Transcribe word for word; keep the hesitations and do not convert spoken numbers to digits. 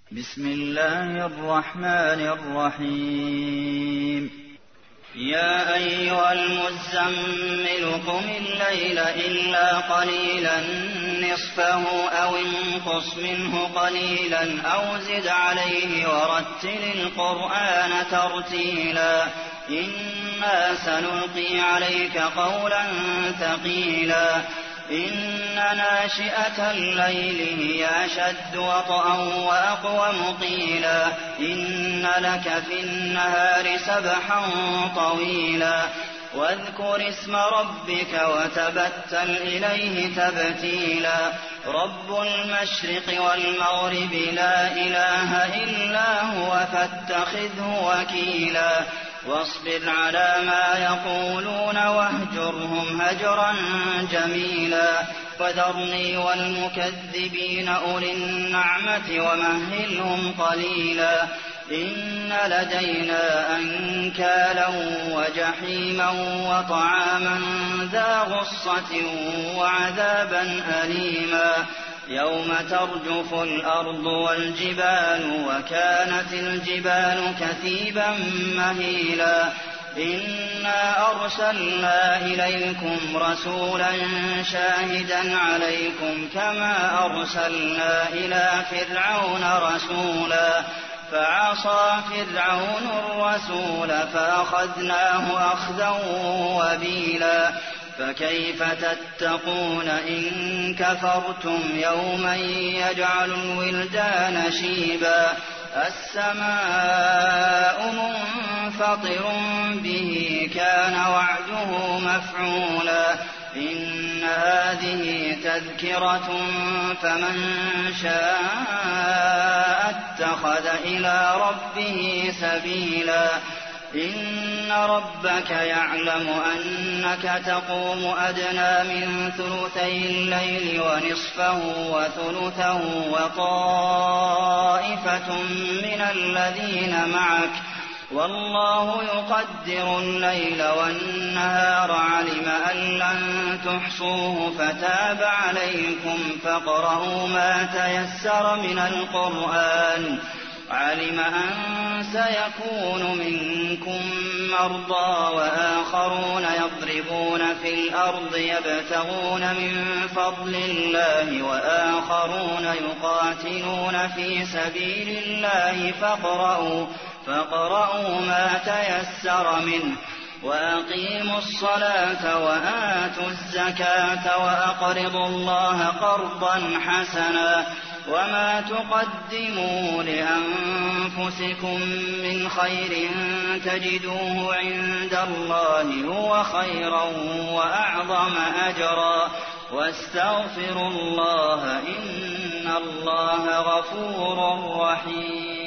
بسم الله الرحمن الرحيم يا أيها المزمل قم الليل إلا قليلا نصفه أو انقص منه قليلا أو زد عليه ورتل القرآن ترتيلا إنا سنلقي عليك قولا ثقيلا إن ناشئة الليل هي أشد وطئا وأقوم قيلا إن لك في النهار سبحا طويلا واذكر اسم ربك وتبتل إليه تبتيلا رب المشرق والمغرب لا إله إلا هو فاتخذه وكيلا واصبر على ما يقولون واهجرهم هجرا جميلا فذرني والمكذبين أولي النعمة ومهلهم قليلا إن لدينا أنكالا وجحيما وطعاما ذا غصة وعذابا أليما يوم ترجف الأرض والجبال وكانت الجبال كثيبا مهيلا إنا أرسلنا إليكم رسولا شاهدا عليكم كما أرسلنا إلى فرعون رسولا فعصى فرعون الرسول فأخذناه أخذا وبيلا فكيف تتقون إن كفرتم يوما يجعل الولدان شيبا السماء منفطر به كان وعده مفعولا إن هذه تذكرة فمن شاء اتخذ إلى ربه سبيلا إن ربك يعلم أنك تقوم أدنى من ثلثي الليل ونصفه وثلثه وطائفة من الذين معك والله يقدر الليل والنهار علم أن لن تحصوه فتاب عليكم فاقرؤوا ما تيسر من القرآن علم أن سيكون منكم مرضى وآخرون يضربون في الأرض يبتغون من فضل الله وآخرون يقاتلون في سبيل الله فاقرؤوا فاقرؤوا ما تيسر منه وأقيموا الصلاة وآتوا الزكاة وأقرضوا الله قرضا حسنا وما تقدموا لأنفسكم من خير تجدوه عند الله هو خيرا وأعظم أجرا واستغفروا الله إن الله غفور رحيم